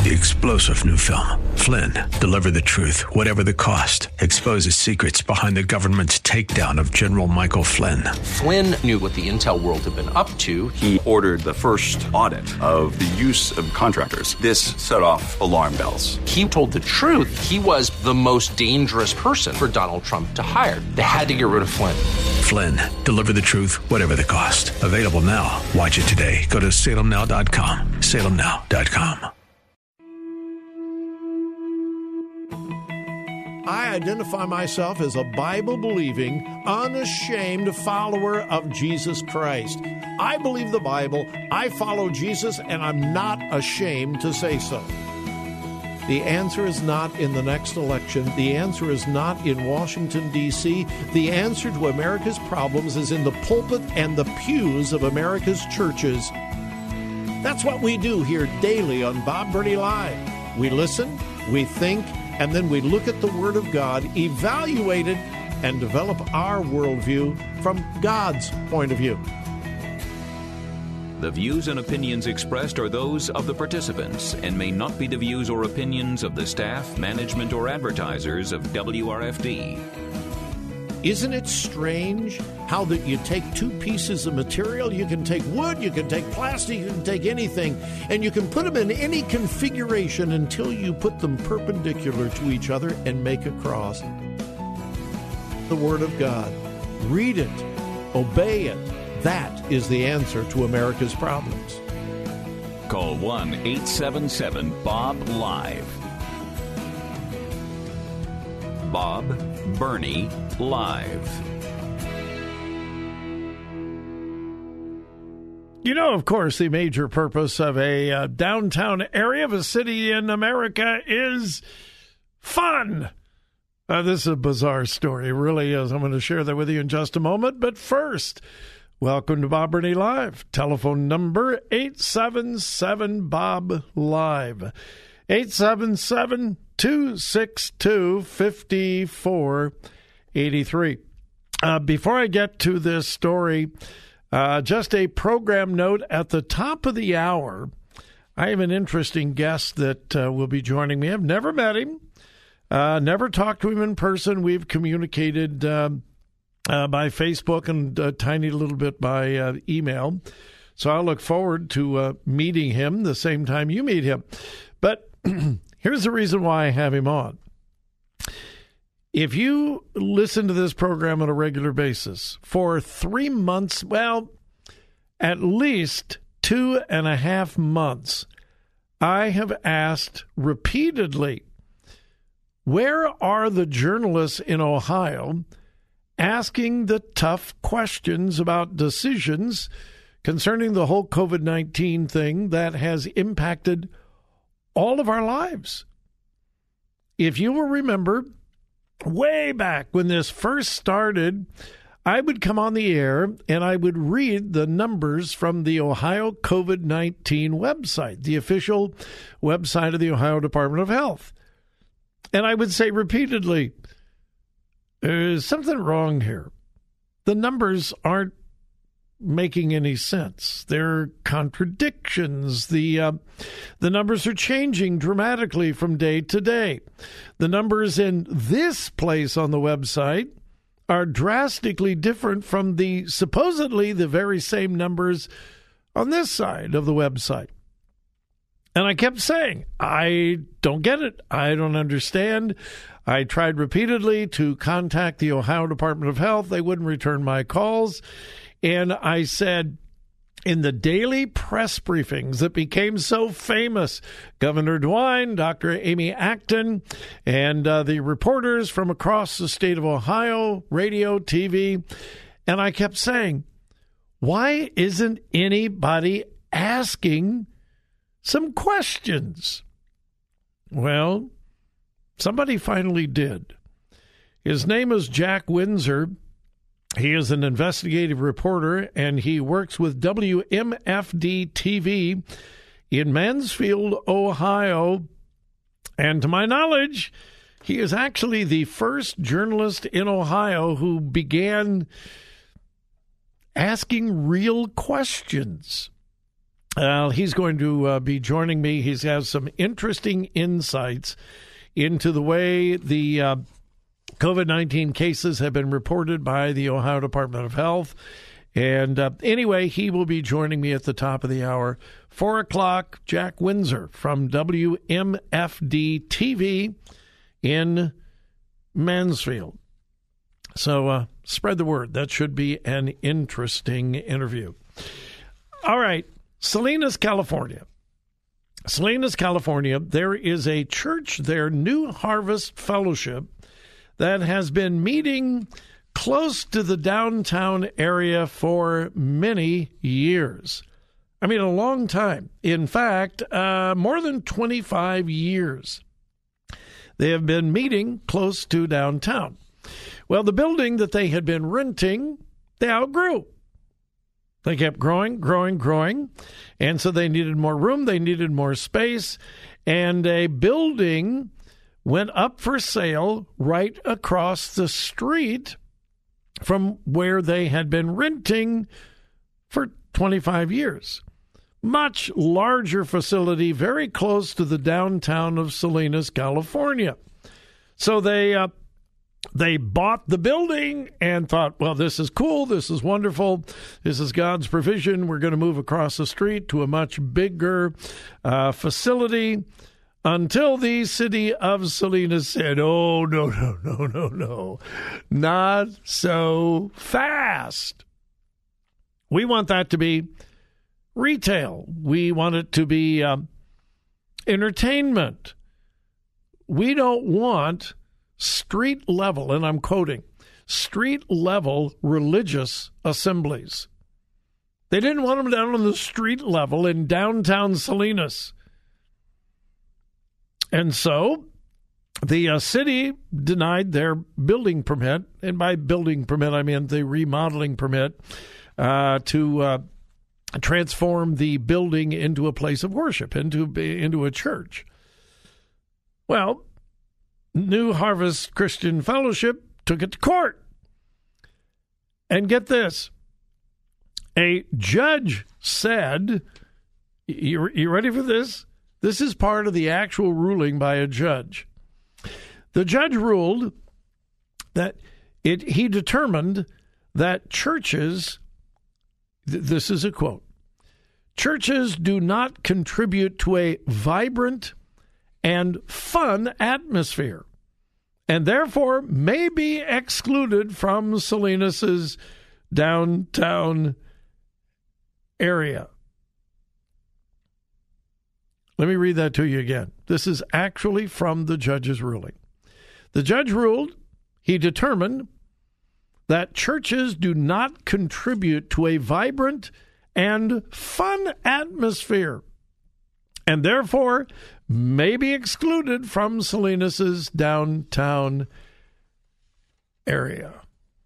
The explosive new film, Flynn, deliver the truth, whatever the cost, exposes secrets behind the government's takedown of General Michael Flynn. Flynn knew what the intel world had been up to. He ordered the first audit of the use of contractors. This set off alarm bells. He told the truth. He was the most dangerous person for Donald Trump to hire. They had to get rid of Flynn. Flynn, deliver the truth, whatever the cost. Available now. Watch it today. Go to salemnow.com. salemnow.com. I identify myself as a Bible-believing, unashamed follower of Jesus Christ. I believe the Bible, I follow Jesus, and I'm not ashamed to say so. The answer is not in the next election. The answer is not in Washington, D.C. The answer to America's problems is in the pulpit and the pews of America's churches. That's what we do here daily on Bob Burney Live. We listen, we think, and then we look at the Word of God, evaluate it, and develop our worldview from God's point of view. The views and opinions expressed are those of the participants and may not be the views or opinions of the staff, management, or advertisers of WRFD. Isn't it strange how that you take two pieces of material? You can take wood, you can take plastic, you can take anything, and you can put them in any configuration until you put them perpendicular to each other and make a cross. The Word of God. Read it. Obey it. That is the answer to America's problems. Call 1-877-BOB-LIVE. Bob Burney Live. You know, of course, the major purpose of a downtown area of a city in America is fun. This is a bizarre story. It really is. I'm going to share that with you in just a moment. But first, welcome to Bob Burney Live. Telephone number 877-BOB-LIVE. 877-262-5483. Before I get to this story, just a program note at the top of the hour. I have an interesting guest that will be joining me. I've never met him, never talked to him in person. We've communicated by Facebook and a tiny little bit by email. So I look forward to meeting him the same time you meet him. But here's the reason why I have him on. If you listen to this program on a regular basis for 3 months, well, at least 2.5 months, I have asked repeatedly, where are the journalists in Ohio asking the tough questions about decisions concerning the whole COVID-19 thing that has impacted all of our lives? If you will remember, way back when this first started, I would come on the air and I would read the numbers from the Ohio COVID-19 website, the official website of the Ohio Department of Health. And I would say repeatedly, there's something wrong here. The numbers aren't making any sense. There are contradictions. The numbers are changing dramatically from day to day. The numbers in this place on the website are drastically different from the supposedly the very same numbers on this side of the website. And I kept saying, I don't get it. I don't understand. I tried repeatedly to contact the Ohio Department of Health. They wouldn't return my calls. And I said, in the daily press briefings that became so famous, Governor DeWine, Dr. Amy Acton, and the reporters from across the state of Ohio, radio, TV, and I kept saying, why isn't anybody asking some questions? Well, somebody finally did. His name is Jack Windsor. He is an investigative reporter, and he works with WMFD TV in Mansfield, Ohio. And to my knowledge, he is actually the first journalist in Ohio who began asking real questions. He's going to be joining me. He has some interesting insights into the way the COVID-19 cases have been reported by the Ohio Department of Health. And anyway, he will be joining me at the top of the hour. 4 o'clock, Jack Windsor from WMFD-TV in Mansfield. So spread the word. That should be an interesting interview. All right, Salinas, California. Salinas, California, there is a church there, New Harvest Fellowship, that has been meeting close to the downtown area for many years. I mean, a long time. In fact, more than 25 years. They have been meeting close to downtown. Well, the building that they had been renting, they outgrew. They kept growing, and so they needed more room, they needed more space, and a building went up for sale right across the street from where they had been renting for 25 years. Much larger facility, very close to the downtown of Salinas, California. So they bought the building and thought, well, this is cool, this is wonderful, this is God's provision. We're going to move across the street to a much bigger facility, until the city of Salinas said, oh, no, not so fast. We want that to be retail. We want it to be entertainment. We don't want street level, and I'm quoting, street level religious assemblies. They didn't want them down on the street level in downtown Salinas. And so the city denied their building permit, and by building permit I mean the remodeling permit, to transform the building into a place of worship, into a church. Well, New Harvest Christian Fellowship took it to court. And get this, a judge said, you ready for this? This is part of the actual ruling by a judge. The judge ruled that he determined that churches, this is a quote, churches do not contribute to a vibrant and fun atmosphere, and therefore may be excluded from Salinas's downtown area. Let me read that to you again. This is actually from the judge's ruling. The judge ruled, he determined that churches do not contribute to a vibrant and fun atmosphere, and therefore may be excluded from Salinas's downtown area.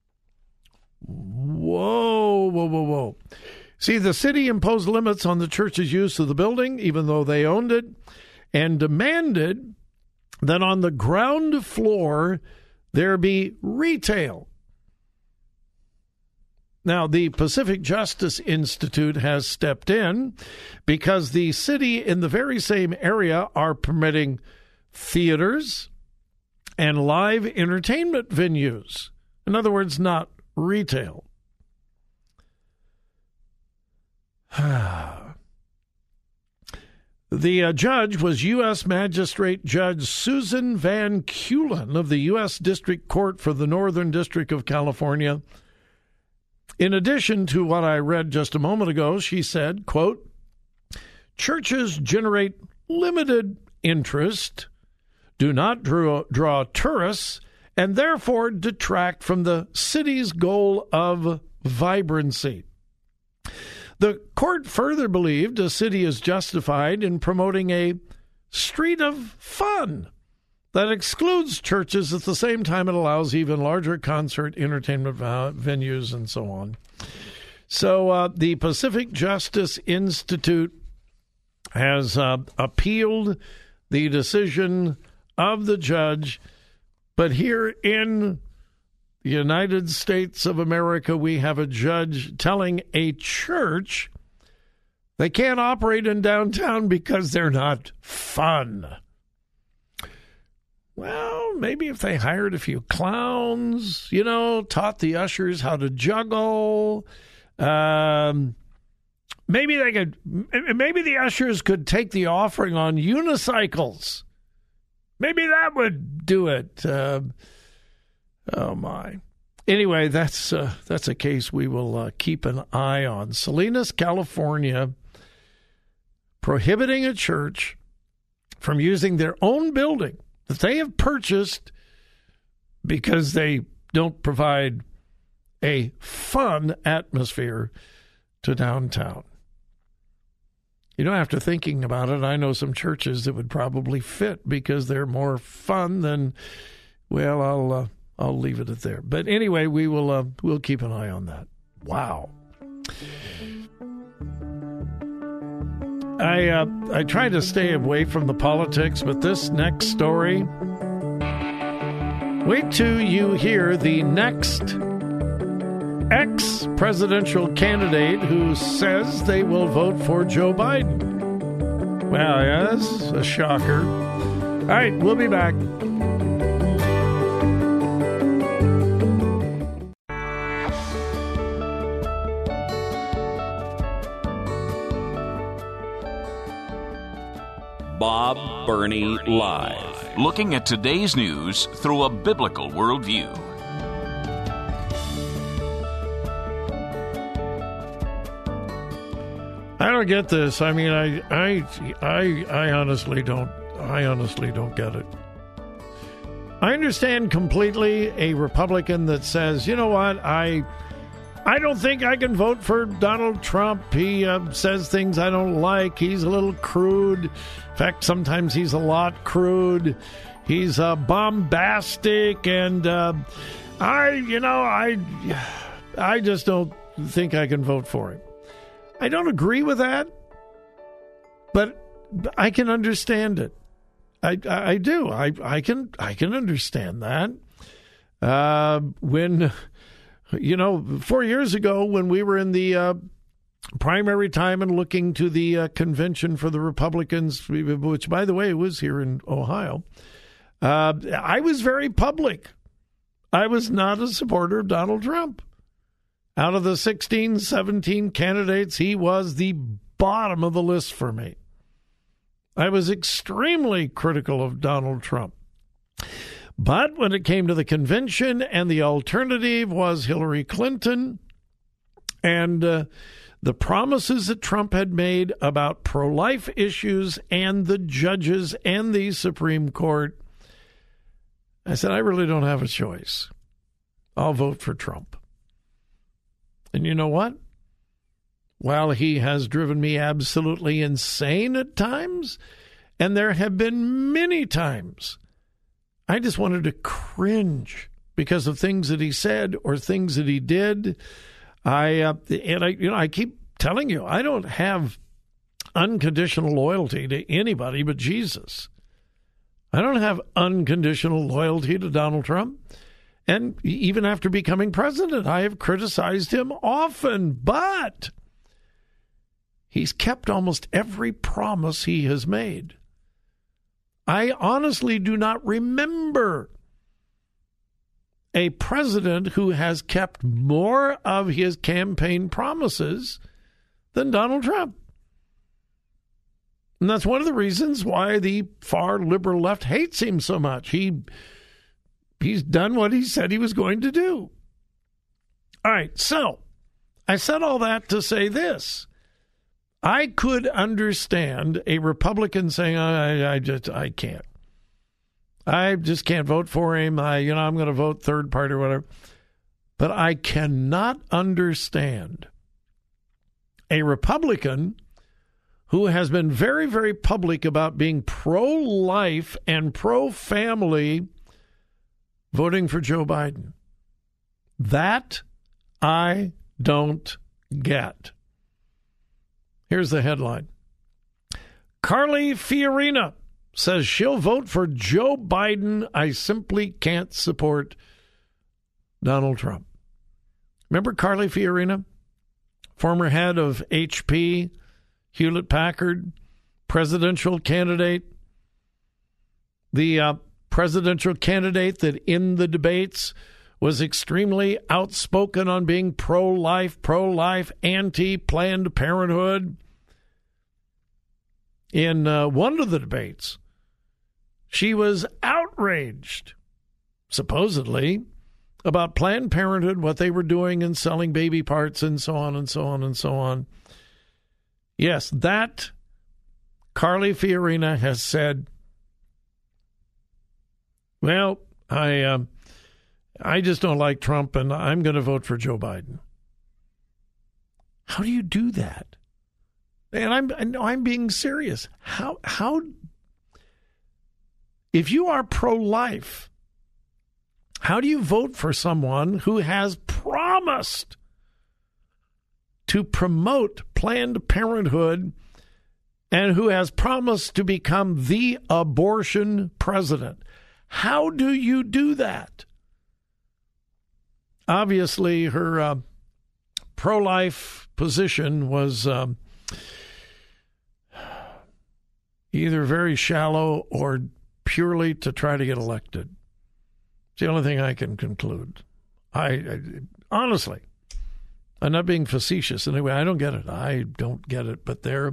Whoa. See, the city imposed limits on the church's use of the building, even though they owned it, and demanded that on the ground floor there be retail. Now, the Pacific Justice Institute has stepped in because the city in the very same area are permitting theaters and live entertainment venues. In other words, not retail. The judge was U.S. Magistrate Judge Susan Van Keulen of the U.S. District Court for the Northern District of California. In addition to what I read just a moment ago, she said, quote, churches generate limited interest, do not draw tourists, and therefore detract from the city's goal of vibrancy. The court further believed a city is justified in promoting a street of fun that excludes churches at the same time it allows even larger concert entertainment venues and so on. So the Pacific Justice Institute has appealed the decision of the judge, but here in the United States of America, we have a judge telling a church They can't operate in downtown because they're not fun. Well, maybe if they hired a few clowns, taught the ushers how to juggle, maybe the ushers could take the offering on unicycles. Maybe that would do it. Oh my. Anyway, that's a case we will keep an eye on. Salinas, California, prohibiting a church from using their own building that they have purchased because they don't provide a fun atmosphere to downtown. After thinking about it, I know some churches that would probably fit because they're more fun than, well, I'll leave it at there. But anyway, we'll keep an eye on that. Wow. I try to stay away from the politics, but this next story, wait till you hear the next ex-presidential candidate who says they will vote for Joe Biden. Well, yeah, that's a shocker. All right, we'll be back. Bob Burney Live. Looking at today's news through a biblical worldview. I don't get this. I mean, I honestly don't. I honestly don't get it. I understand completely a Republican that says, you know what, I don't think I can vote for Donald Trump. He says things I don't like. He's a little crude. In fact, sometimes he's a lot crude. He's bombastic, and I just don't think I can vote for him. I don't agree with that, but I can understand it. I do. I can understand that. When 4 years ago, when we were in the primary time and looking to the convention for the Republicans, which, by the way, was here in Ohio, I was very public. I was not a supporter of Donald Trump. Out of the 16, 17 candidates, he was the bottom of the list for me. I was extremely critical of Donald Trump. But when it came to the convention and the alternative was Hillary Clinton and the promises that Trump had made about pro-life issues and the judges and the Supreme Court, I said, I really don't have a choice. I'll vote for Trump. And you know what? While he has driven me absolutely insane at times, and there have been many times I just wanted to cringe because of things that he said or things that he did. I keep telling you, I don't have unconditional loyalty to anybody but Jesus. I don't have unconditional loyalty to Donald Trump. And even after becoming president, I have criticized him often, but he's kept almost every promise he has made. I honestly do not remember a president who has kept more of his campaign promises than Donald Trump. And that's one of the reasons why the far liberal left hates him so much. He's done what he said he was going to do. All right, so I said all that to say this. I could understand a Republican saying, I can't. I just can't vote for him. I'm going to vote third party or whatever. But I cannot understand a Republican who has been very, very public about being pro-life and pro-family voting for Joe Biden. That I don't get. Here's the headline. Carly Fiorina says she'll vote for Joe Biden. I simply can't support Donald Trump. Remember Carly Fiorina, former head of HP? Hewlett-Packard presidential candidate, the presidential candidate that in the debates was extremely outspoken on being pro-life, anti-Planned Parenthood. In one of the debates, she was outraged, supposedly, about Planned Parenthood, what they were doing in selling baby parts and so on and so on and so on. Yes, that Carly Fiorina has said, well, I just don't like Trump, and I'm going to vote for Joe Biden. How do you do that? And I'm being serious. How if you are pro-life, how do you vote for someone who has promised to promote Planned Parenthood and who has promised to become the abortion president? How do you do that? Obviously, her pro-life position was either very shallow or purely to try to get elected. It's the only thing I can conclude. I honestly, I'm not being facetious. Anyway, I don't get it. I don't get it. But there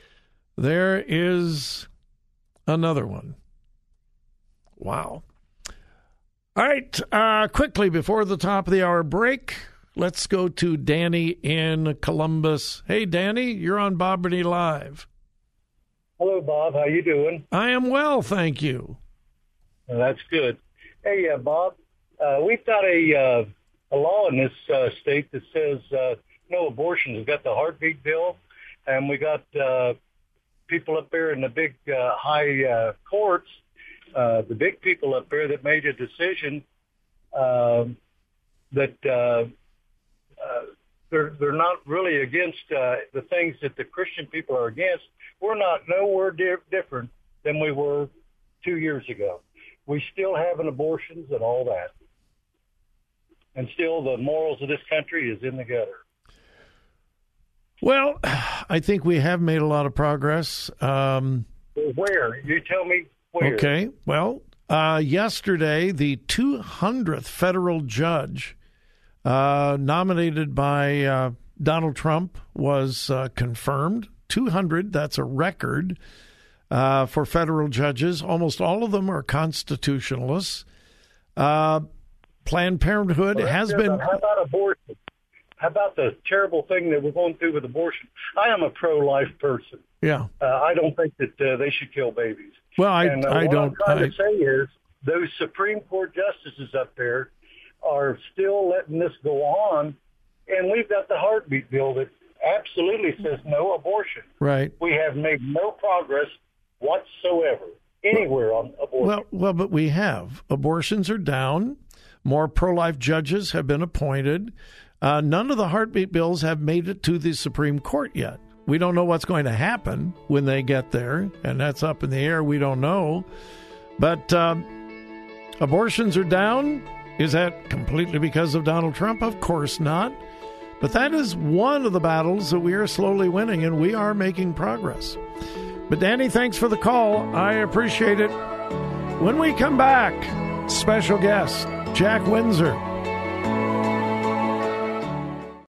is another one. Wow. All right, quickly before the top of the hour break, let's go to Danny in Columbus. Hey, Danny, you're on Bob Burney Live. Hello, Bob. How you doing? I am well, thank you. Well, that's good. Hey, Bob, we've got a law in this state that says no abortions. We've got the heartbeat bill, and we got people up there in the big high courts, the big people up there that made a decision that they're not really against the things that the Christian people are against. We're not nowhere different than we were 2 years ago. We still having abortions and all that. And still the morals of this country is in the gutter. Well, I think we have made a lot of progress. Where? You tell me where. Okay. Well, yesterday, the 200th federal judge nominated by Donald Trump was confirmed. 200, that's a record for federal judges. Almost all of them are constitutionalists. Planned Parenthood has been... How about abortion? How about the terrible thing that we're going through with abortion? I am a pro-life person. Yeah. I don't think that they should kill babies. Well, I don't... What I'm trying to say is those Supreme Court justices up there are still letting this go on, and we've got the heartbeat bill that absolutely says no abortion. Right. We have made no progress whatsoever anywhere on abortion. Well, but we have. Abortions are down. More pro-life judges have been appointed. None of the heartbeat bills have made it to the Supreme Court yet. We don't know what's going to happen when they get there, and that's up in the air. We don't know. But abortions are down. Is that completely because of Donald Trump? Of course not. But that is one of the battles that we are slowly winning, and we are making progress. But Danny, thanks for the call. I appreciate it. When we come back, special guest, Jack Windsor.